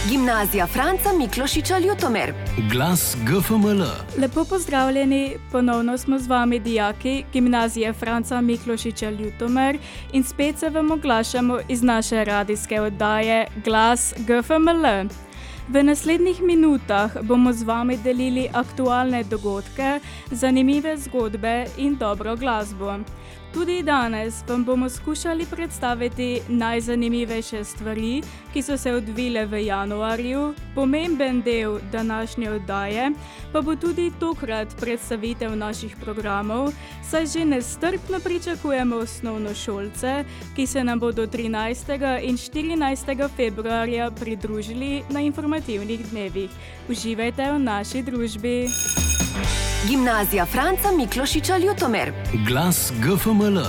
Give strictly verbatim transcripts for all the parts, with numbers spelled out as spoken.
Gimnazija Franca Miklošiča Ljutomer. Glas G F M L. Lepo pozdravljeni, ponovno smo z vami dijaki Gimnazije Franca Miklošiča Ljutomer in spet se vam oglašamo iz naše radijske oddaje Glas G F M L. V naslednjih minutah bomo z vami delili aktualne dogodke, zanimive zgodbe in dobro glasbo. Tudi danes vam bomo skušali predstaviti najzanimivejše stvari, ki so se odvile v januarju. Pomemben del današnje oddaje pa bo tudi tokrat predstavitev naših programov, saj že nestrpno pričakujemo osnovnošolce, ki se nam bodo trinajstega in štirinajstega februarja pridružili na informativnih dnevih. Uživajte v naši družbi. Gimnazija Franca Miklošiča Ljutomer. Glas G F M L.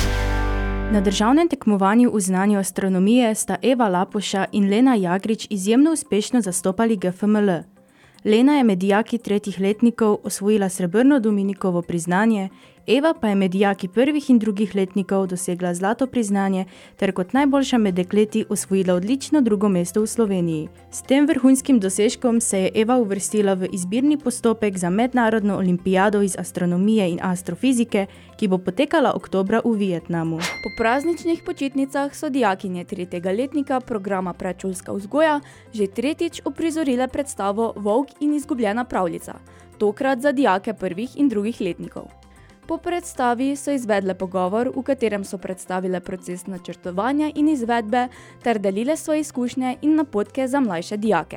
Na državnem tekmovanju v znanju astronomije sta Eva Lapuša in Lena Jagrič izjemno uspešno zastopali G F M L. Lena je med dijaki tretjih letnikov osvojila srebrno Dominikovo priznanje, Eva pa je med dijaki prvih in drugih letnikov dosegla zlato priznanje ter kot najboljša med dekleti osvojila odlično drugo mesto v Sloveniji. S tem vrhunskim dosežkom se je Eva uvrstila v izbirni postopek za mednarodno olimpijado iz astronomije in astrofizike, ki bo potekala oktobra v Vietnamu. Po prazničnih počitnicah so dijakinje tretjega letnika programa Predšolska vzgoja že tretjič uprizorile predstavo Volk in izgubljena pravljica, tokrat za dijake prvih in drugih letnikov. Po predstavi so izvedle pogovor, v katerem so predstavile proces načrtovanja in izvedbe ter delile svoje izkušnje in napotke za mlajše dijake.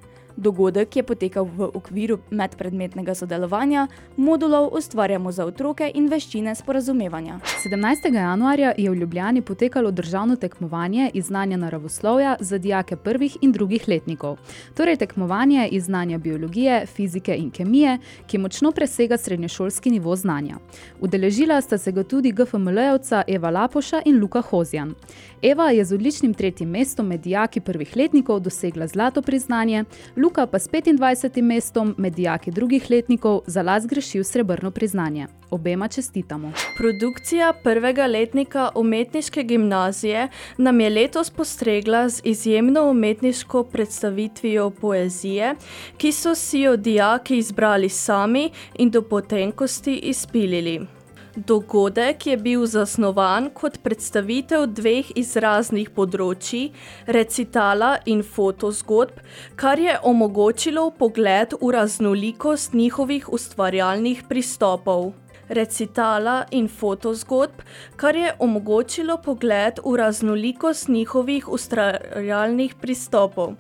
Dogodek je potekal v okviru medpredmetnega sodelovanja modulov Ustvarjamo za otroke in veščine sporazumevanja. sedemnajstega januarja je v Ljubljani potekalo državno tekmovanje iz znanja naravoslovja za dijake prvih in drugih letnikov. Torej tekmovanje iz znanja biologije, fizike in kemije, ki močno presega srednješolski nivo znanja. Udeležila sta se ga tudi G F M L-jevca Eva Lapuša in Luka Hozjan. Eva je z odličnim tretjim mestom med dijaki prvih letnikov dosegla zlato priznanje, Luka pa s petindvajsetim mestom med dijaki drugih letnikov za las grešil srebrno priznanje. Obema čestitamo. Produkcija prvega letnika umetniške gimnazije nam je letos postregla z izjemno umetniško predstavitvijo poezije, ki so si jo dijaki izbrali sami in do potenkosti izpilili. Dogodek je bil zasnovan kot predstavitev dveh izraznih področji, recitala in fotozgodb, kar je omogočilo vpogled v raznolikost njihovih ustvarjalnih pristopov. Recitala in fotozgodb, kar je omogočilo pogled v raznolikost njihovih ustvarjalnih pristopov.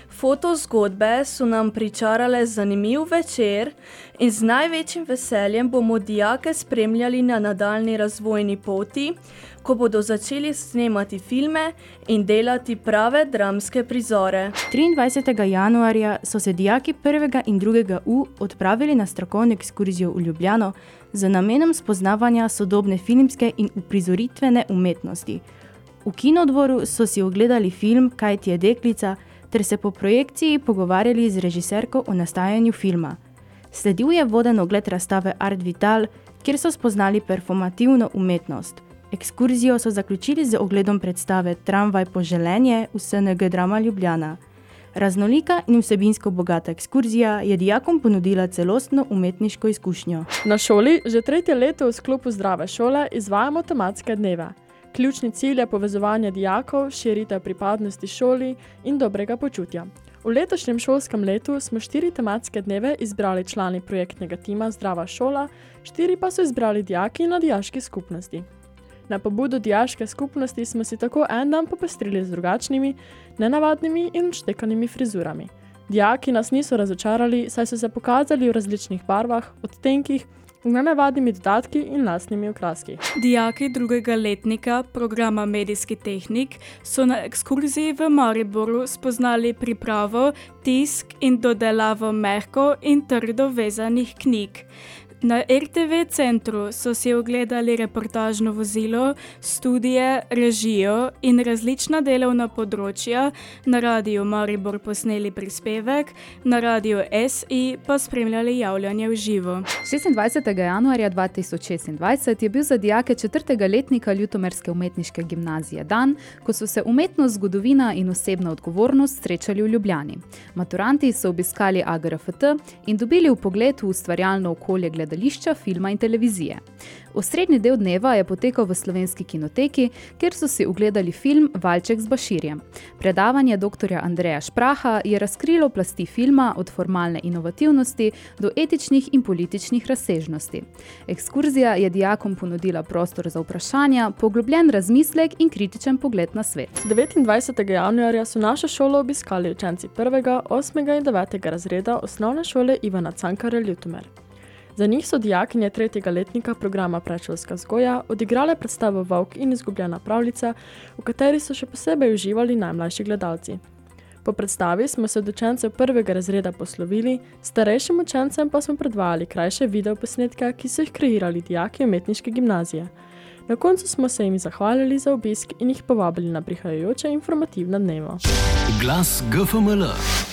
Fotozgodbe so nam pričarale zanimiv večer in z največjim veseljem bomo dijake spremljali na nadaljnji razvojni poti, ko bodo začeli snemati filme in delati prave dramske prizore. triindvajsetega januarja so se dijaki prvega in drugega U odpravili na strokovno ekskurzijo v Ljubljano z namenom spoznavanja sodobne filmske in uprizoritvene umetnosti. V kinodvoru so si ogledali film Kaj ti je deklica, ter se po projekciji pogovarjali z režiserko o nastajanju filma. Sledil je voden ogled razstave Art Vital, kjer so spoznali performativno umetnost. Ekskurzijo so zaključili z ogledom predstave Tramvaj poželenje v S N G Drama Ljubljana. Raznolika in vsebinsko bogata ekskurzija je dijakom ponudila celostno umetniško izkušnjo. Na šoli že tretje leto v sklopu Zdrave šole izvajamo tematske dneve. Ključni cilj je povezovanje dijakov, širitev pripadnosti šoli in dobrega počutja. V letošnjem šolskem letu smo štiri tematske dneve izbrali člani projektnega tima Zdrava šola, štiri pa so izbrali dijaki na dijaški skupnosti. Na pobudo dijaške skupnosti smo si tako en dan popestrili z drugačnimi, nenavadnimi in odštekanimi frizurami. Dijaki nas niso razočarali, saj so se pokazali v različnih barvah, odtenkih, z nenavadnimi dodatki in lastnimi okraski. Dijaki drugega letnika programa Medijski tehnik so na ekskurziji v Mariboru spoznali pripravo, tisk in dodelavo mehko in trdo vezanih knjig. Na er te ve centru so si ogledali reportažno vozilo, studije, režijo in različna delovna področja, na Radiu Maribor posneli prispevek, na Radiu S I pa spremljali javljanje v živo. šestindvajsetega januarja dva tisoč šestindvajset je bil za dijake četrtega letnika Ljutomerske umetniške gimnazije dan, ko so se umetnost, zgodovina in osebna odgovornost srečali v Ljubljani. Maturanti so obiskali A G R F T in dobili vpogled v ustvarjalno okolje gledališča, filma in televizije. Osrednji del dneva je potekal v Slovenski kinoteki, kjer so si ogledali film Valček z Baširjem. Predavanje doktorja Andreja Špraha je razkrilo plasti filma od formalne inovativnosti do etičnih in političnih razsežnosti. Ekskurzija je dijakom ponudila prostor za vprašanja, poglobljen razmislek in kritičen pogled na svet. devetindvajsetega januarja so našo šolo obiskali učenci prvega, osmega in devetega razreda osnovne šole Ivana Cankarja Ljutomer. Za njih so dijakinje tretjega letnika programa Predšolska vzgoja odigrale predstavo Volk in izgubljena pravljica, v kateri so še posebej uživali najmlajši gledalci. Po predstavi smo se od učencev prvega razreda poslovili, starejšim učencem pa smo predvajali krajše videoposnetke, ki so jih kreirali dijaki umetniške gimnazije. Na koncu smo se jim zahvalili za obisk in jih povabili na prihajajoče informativna dneva. Glas G F M L.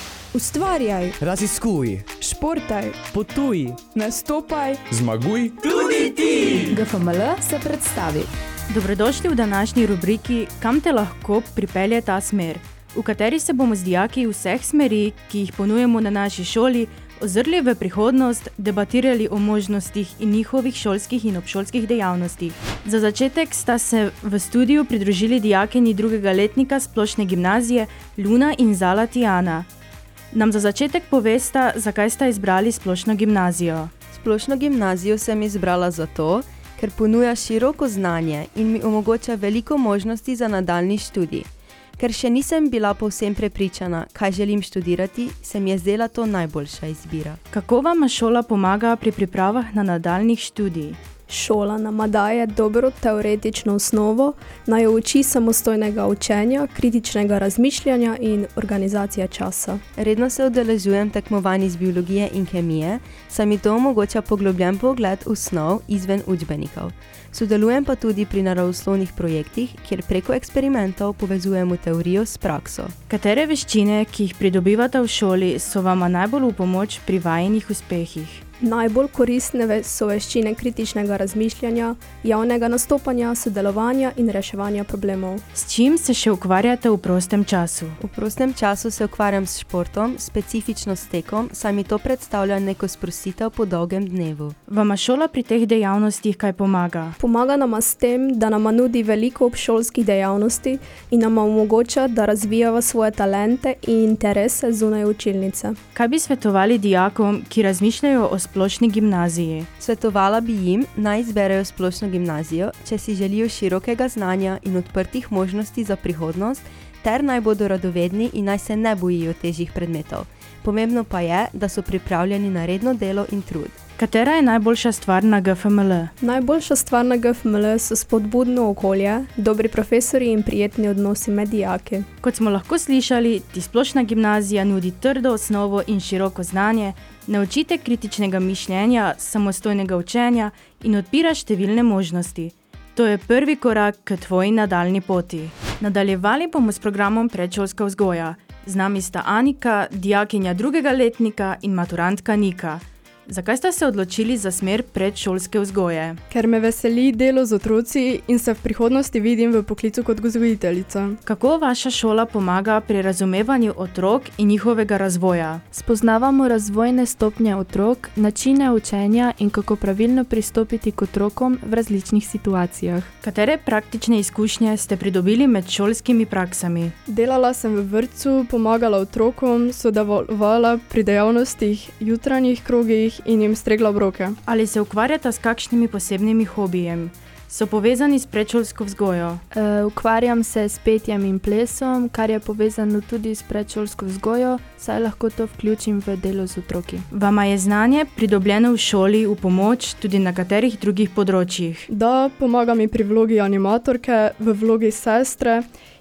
Ustvarjaj, raziskuj, športaj, potuj, nastopaj, zmaguj. tudi ti! G F M L se predstavi. Dobrodošli v današnji rubriki Kam te lahko pripelje ta smer, v kateri se bomo z dijaki vseh smeri, ki jih ponujemo na naši šoli, ozrli v prihodnost, debatirali o možnostih in njihovih šolskih in obšolskih dejavnostih. Za začetek sta se v studiu pridružili dijakinji drugega letnika splošne gimnazije Luna in Zala Tijana. Nam za začetek povesta, zakaj sta izbrali splošno gimnazijo. Splošno gimnazijo sem izbrala zato, ker ponuja široko znanje in mi omogoča veliko možnosti za nadaljnji študij. Ker še nisem bila povsem prepričana, kaj želim študirati, se mi je zdela to najboljša izbira. Kako vam šola pomaga pri pripravah na nadaljnjih študij? Šola nama daje dobro teoretično osnovo, naj jo uči samostojnega učenja, kritičnega razmišljanja in organizacije časa. Redno se udeležujem tekmovanj iz biologije in kemije, saj mi to omogoča poglobljen pogled v snov izven učbenikov. Sodelujem pa tudi pri naravoslovnih projektih, kjer preko eksperimentov povezujemo teorijo s prakso. Katere veščine, ki jih pridobivate v šoli, so vama najbolj v pomoč pri vajinih uspehih? Najbolj koristne so veščine kritičnega razmišljanja, javnega nastopanja, sodelovanja in reševanja problemov. S čim se še ukvarjate v prostem času? V prostem času se ukvarjam s športom, specifično s tekom, saj mi to predstavlja neko sprostitev po dolgem dnevu. Vama šola pri teh dejavnostih kaj pomaga? Pomaga nama s tem, da nama nudi veliko obšolskih dejavnosti in nama omogoča, da razvijava svoje talente in interese zunaj učilnice. Kaj bi svetovali dijakom, ki razmišljajo o splošni gimnaziji? Svetovala bi jim, naj izberejo splošno gimnazijo, če si želijo širokega znanja in odprtih možnosti za prihodnost, ter naj bodo radovedni in naj se ne bojijo težjih predmetov. Pomembno pa je, da so pripravljeni na redno delo in trud. Katera je najboljša stvar na G F M L? Najboljša stvar na G F M L so spodbudno okolje, dobri profesorji in prijetni odnosi med dijaki. Kot smo lahko slišali, ti splošna gimnazija nudi trdo osnovo in široko znanje, naučite kritičnega mišljenja, samostojnega učenja in odpira številne možnosti. To je prvi korak k tvoji nadaljni poti. Nadaljevali bomo s programom Predšolska vzgoja. Z nami sta Anika, dijakinja drugega letnika in maturantka Nika. Zakaj ste se odločili za smer predšolske vzgoje? Ker me veseli delo z otroci in se v prihodnosti vidim v poklicu kot vzgojiteljica. Kako vaša šola pomaga pri razumevanju otrok in njihovega razvoja? Spoznavamo razvojne stopnje otrok, načine učenja in kako pravilno pristopiti k otrokom v različnih situacijah. Katere praktične izkušnje ste pridobili med šolskimi praksami? Delala sem v vrtcu, pomagala otrokom, sodelovala pri dejavnostih, jutranjih krogih in jim stregla obroke. Ali se ukvarjata s kakšnimi posebnimi hobijem? So povezani s predšolsko vzgojo? E, ukvarjam se s petjem in plesom, kar je povezano tudi s predšolsko vzgojo, saj lahko to vključim v delo z otroki. Vama je znanje pridobljeno v šoli v pomoč tudi na katerih drugih področjih? Da, pomaga mi pri vlogi animatorke, v vlogi sestre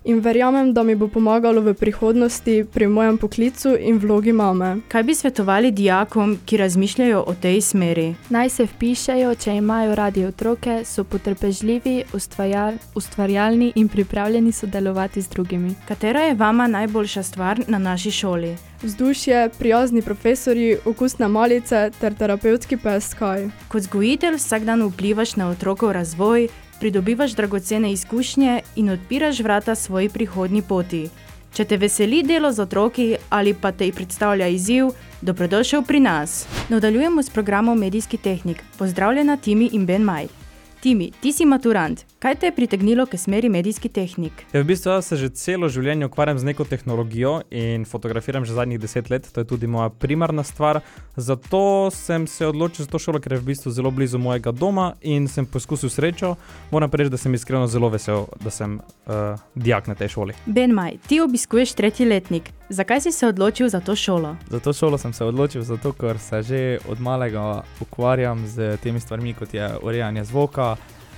in verjamem, da mi bo pomagalo v prihodnosti pri mojem poklicu in vlogi mame. Kaj bi svetovali dijakom, ki razmišljajo o tej smeri? Naj se vpišejo, če imajo radi otroke, so potrpežljivi, ustvarjal, ustvarjalni in pripravljeni sodelovati z drugimi. Katera je vama najboljša stvar na naši šoli? Vzdušje, prijazni profesorji, okusne malice ter terapevtski pes Kaj. Kot vzgojitelj vsak dan vplivaš na otrokov razvoj, pridobivaš dragocene izkušnje in odpiraš vrata svoji prihodnji poti. Če te veseli delo z otroki ali pa te predstavlja izziv, dobrodošel pri nas. Nadaljujemo s programom Medijski tehnik. Pozdravljena Timi in Ben Maj. Timi, ti si maturant. Kaj te je pritegnilo k smeri medijski tehnik? Ja, v bistvu jaz se že celo življenje ukvarjam z neko tehnologijo in fotografiram že zadnjih deset let. To je tudi moja primarna stvar. Zato sem se odločil za to šolo, ker je v bistvu zelo blizu mojega doma in sem poskusil srečo. Moram reči, da sem iskreno zelo vesel, da sem uh, dijak na tej šoli. Ben Maj, ti obiskuješ tretji letnik. Zakaj si se odločil za to šolo? Za to šolo sem se odločil zato, ker se že od malega ukvarjam z temi stvarmi, kot je urejanje zvoka,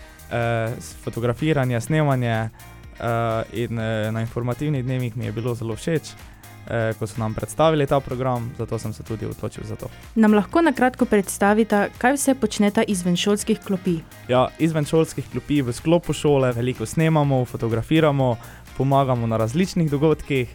eh, fotografiranje, snemanje eh, in eh, na informativnih dnevih mi je bilo zelo všeč, eh, ko so nam predstavili ta program, zato sem se tudi odločil za to. Nam lahko na kratko predstavita, kaj vse počneta izven šolskih klopi? Ja, izven šolskih klopi v sklopu šole veliko snemamo, fotografiramo, pomagamo na različnih dogodkih.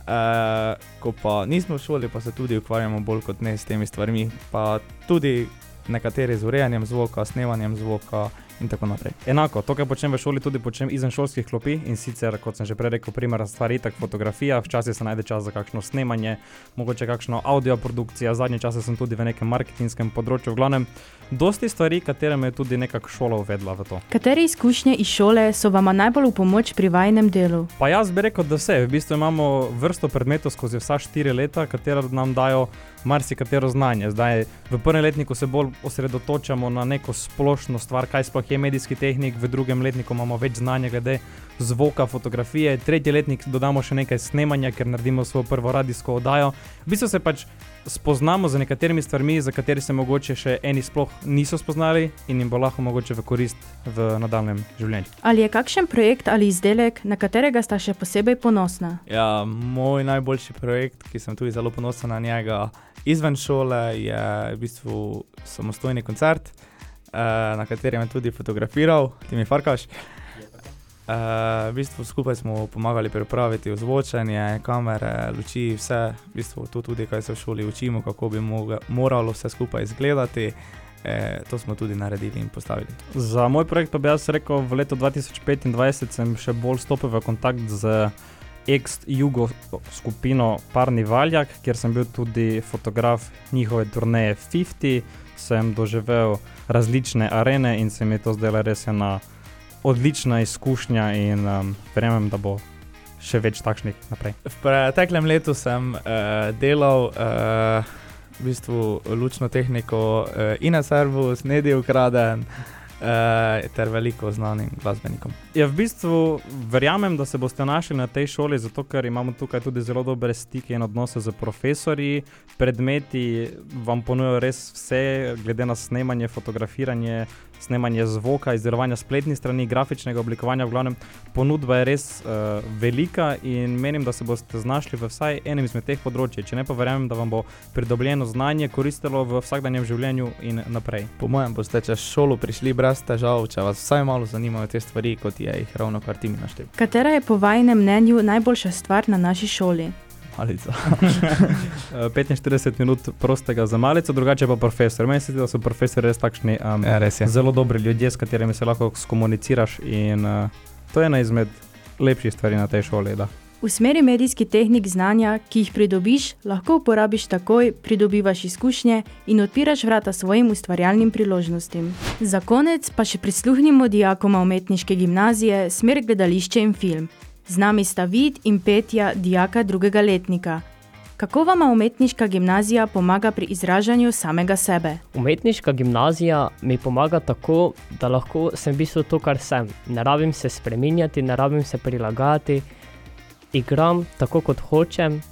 Uh, ko pa nismo v šoli, pa se tudi ukvarjamo bolj kot ne s temi stvarmi, pa tudi nekateri z urejanjem zvoka, snemanjem zvoka in tako naprej. Enako, to, kar počnem v šoli, tudi počnem izven šolskih klopi in sicer, kot sem že prej rekel, primarna stvar itak fotografija, včasih se najde čas za kakšno snemanje, mogoče kakšno audioprodukcija, zadnje čase sem tudi v nekem marketinskem področju, v glavnem, dosti stvari, katere me je tudi nekako šola uvedla v to. Katere izkušnje iz šole so vama najbolj v pomoč pri vajinem delu? Pa jaz bi rekel, da vse. V bistvu imamo vrsto predmetov skozi vsa štiri leta, katera nam dajo marsikatero znanje. Zdaj, v prvem letniku se bolj osredotočamo na neko splošno stvar, kaj sploh je medijski tehnik, v drugem letniku imamo več znanja glede zvoka, fotografije, tretji letnik dodamo še nekaj snemanja, ker naredimo svojo prvo radijsko oddajo. V bistvu se pač spoznamo z nekaterimi stvarmi, za kateri se mogoče še eni sploh niso spoznali in jim bo lahko mogoče v korist v nadaljnjem življenju. Ali je kakšen projekt ali izdelek, na katerega sta še posebej ponosna? Ja, moj najboljši projekt, ki sem tudi zelo ponosen na njega izven šole, je v bistvu samostojni koncert, na katerem je tudi fotografiral Timi Farkaš. Uh, v bistvu skupaj smo pomagali pripraviti ozvočenje, kamere, luči, vse. V bistvu to tudi, kaj se v šoli učimo, kako bi moga, moralo vse skupaj izgledati. E, to smo tudi naredili in postavili. Za moj projekt pa bi jaz rekel, v letu dva tisoč petindvajset sem še bolj stopil v kontakt z ex-jugo skupino Parni Valjak, kjer sem bil tudi fotograf njihove turneje petdeset. Sem doživel različne arene in se mi je to zdelo res ena odlična izkušnja in um, verjamem, da bo še več takšnih naprej. V preteklem letu sem uh, delal uh, v bistvu lučno tehniko uh, Ina Servus, Nedi Ukraden uh, ter veliko znanim glasbenikom. Ja, v bistvu verjamem, da se boste našli na tej šoli, zato ker imamo tukaj tudi zelo dobre stike in odnose z profesorji. Predmeti vam ponujajo res vse, glede na snemanje, fotografiranje, snemanje zvoka, izdelovanja spletnih strani, grafičnega oblikovanja, v glavnem ponudba je res uh, velika in menim, da se boste znašli v vsaj enem izmed teh področij. Če ne, pa verjamem, da vam bo pridobljeno znanje koristilo v vsakdanjem življenju in naprej. Po mojem boste čez šolo prišli brez težav, če vas vsaj malo zanimajo te stvari, kot je jih ravno kar Timi naštel. Katera je po vajinem mnenju najboljša stvar na naši šoli? Malica. petinštirideset minut prostega za malico, drugače pa profesor. Meni se zdi, da so profesori res takšni um, ja, res zelo dobri ljudje, s katerimi se lahko skomuniciraš in uh, to je ena izmed lepših stvari na tej šoli. Da. V smeri medijski tehnik znanja, ki jih pridobiš, lahko uporabiš takoj, pridobivaš izkušnje in odpiraš vrata svojim ustvarjalnim priložnostim. Za konec pa še prisluhnimo dijakoma umetniške gimnazije, smer gledališče in film. Z nami sta Vid in Petja, dijaka drugega letnika. Kako vama umetniška gimnazija pomaga pri izražanju samega sebe? Umetniška gimnazija mi pomaga tako, da lahko sem v bistvu to, kar sem. Ne rabim se spreminjati, ne rabim se prilagajati. Igram tako, kot hočem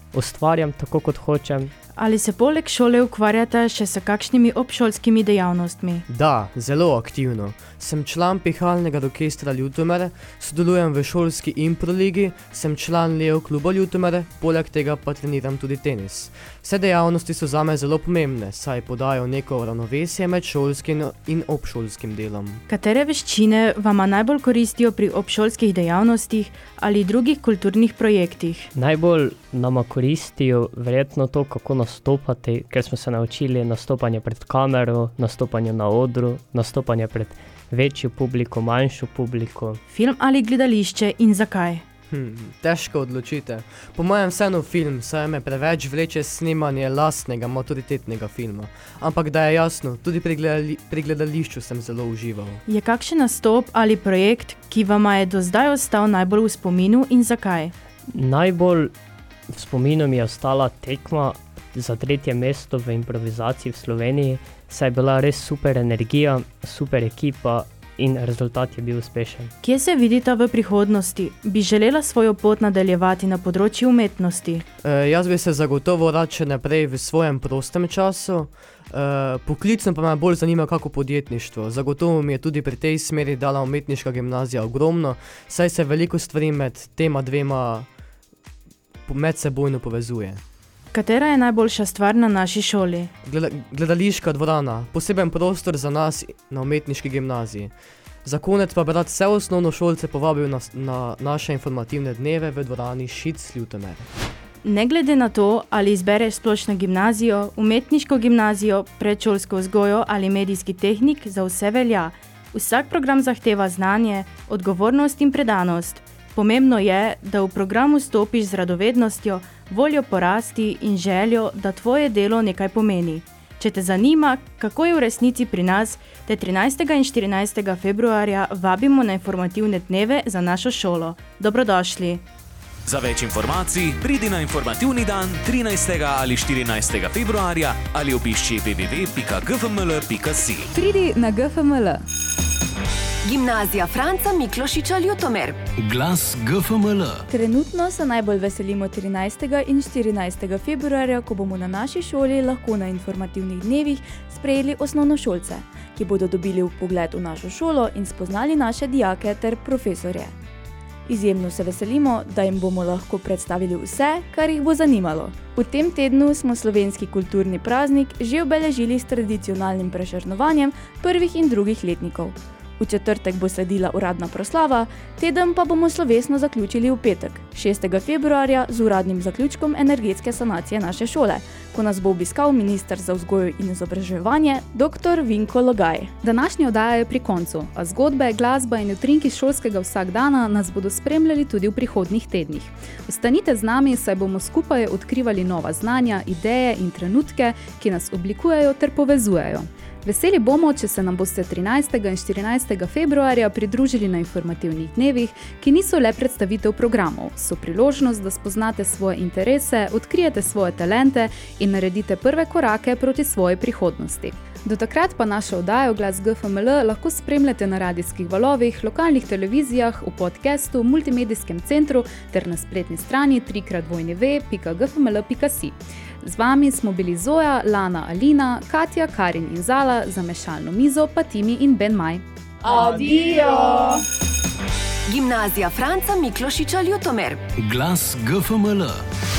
ustvarjam tako, kot hočem. Ali se poleg šole ukvarjate še s kakšnimi obšolskimi dejavnostmi? Da, zelo aktivno. Sem član pihalnega orkestra Ljutomer, sodelujem v šolski improligi, sem član Leo kluba Ljutomer, poleg tega pa treniram tudi tenis. Vse dejavnosti so zame zelo pomembne, saj podajo neko ravnovesje med šolskim in obšolskim delom. Katere veščine vama najbolj koristijo pri obšolskih dejavnostih ali drugih kulturnih projektih? Najbolj nama koristijo verjetno to, kako nastopati, ker smo se naučili nastopanje pred kamero, nastopanje na odru, nastopanje pred večjo publiko, manjšo publiko. Film ali gledališče in zakaj? Hm, težko odločite. Po mojem vseeno film, saj me preveč vleče snemanje lastnega maturitetnega filma. Ampak da je jasno, tudi pri, gledali, pri gledališču sem zelo užival. Je kakšen nastop ali projekt, ki vama je do zdaj ostal najbolj v spominu in zakaj? Najbolj v spominu mi je ostala tekma za tretje mesto v improvizaciji v Sloveniji, saj je bila res super energija, super ekipa in rezultat je bil uspešen. Kje se vidite v prihodnosti? Bi želela svojo pot nadaljevati na področju umetnosti? E, jaz bi se zagotovo rad še naprej v svojem prostem času. E, poklicno pa me bolj zanima kako podjetništvo. Zagotovo mi je tudi pri tej smeri dala umetniška gimnazija ogromno, saj se veliko stvari med tema dvema medsebojno povezuje. Katera je najboljša stvar na naši šoli? Gleda, gledališka dvorana, poseben prostor za nas na umetniški gimnaziji. Za konec pa bi rad vse osnovnošolce povabil na, na naše informativne dneve v dvorani Šic Ljutomer. Ne glede na to, ali izbereš splošno gimnazijo, umetniško gimnazijo, predšolsko vzgojo ali medijski tehnik, za vse velja. Vsak program zahteva znanje, odgovornost in predanost. Pomembno je, da v programu stopiš z radovednostjo, voljo porasti in željo, da tvoje delo nekaj pomeni. Če te zanima, kako je v resnici pri nas, te trinajstega in štirinajstega februarja vabimo na informativne dneve za našo šolo. Dobrodošli! Za več informacij pridi na informativni dan trinajstega ali štirinajstega februarja ali obišči w w w pika g f m l pika si. Pridi na G F M L. Gimnazija Franca Miklošiča Ljutomer. Glas G F M L. Trenutno se najbolj veselimo trinajstega in štirinajstega februarja, ko bomo na naši šoli lahko na informativnih dnevih sprejeli osnovnošolce, ki bodo dobili vpogled v našo šolo in spoznali naše dijake ter profesorje. Izjemno se veselimo, da jim bomo lahko predstavili vse, kar jih bo zanimalo. V tem tednu smo slovenski kulturni praznik že obeležili s tradicionalnim prešernovanjem prvih in drugih letnikov. V četrtek bo sledila uradna proslava, teden pa bomo slovesno zaključili v petek, šestega februarja, z uradnim zaključkom energetske sanacije naše šole, ko nas bo obiskal minister za vzgojo in izobraževanje, dr. Vinko Logaj. Današnja oddaja je pri koncu, a zgodbe, glasba in utrinki šolskega vsakdana nas bodo spremljali tudi v prihodnjih tednih. Ostanite z nami, saj bomo skupaj odkrivali nova znanja, ideje in trenutke, ki nas oblikujejo ter povezujejo. Veseli bomo, če se nam boste trinajstega in štirinajstega februarja pridružili na informativnih dnevih, ki niso le predstavitev programov, so priložnost, da spoznate svoje interese, odkrijete svoje talente in naredite prve korake proti svoji prihodnosti. Do takrat pa našo oddajo Glas G F M L lahko spremljate na radijskih valovih, lokalnih televizijah, v podcastu, multimedijskem centru ter na spletni strani tri krat w w pika g f m l pika si. Z vami smo bili Zoja, Lana, Alina, Katja, Karin in Zala, za mešalno mizo pa Timi in Ben Maj. Adijo! Gimnazija Franca Miklošiča Ljutomer. Glas G F M L.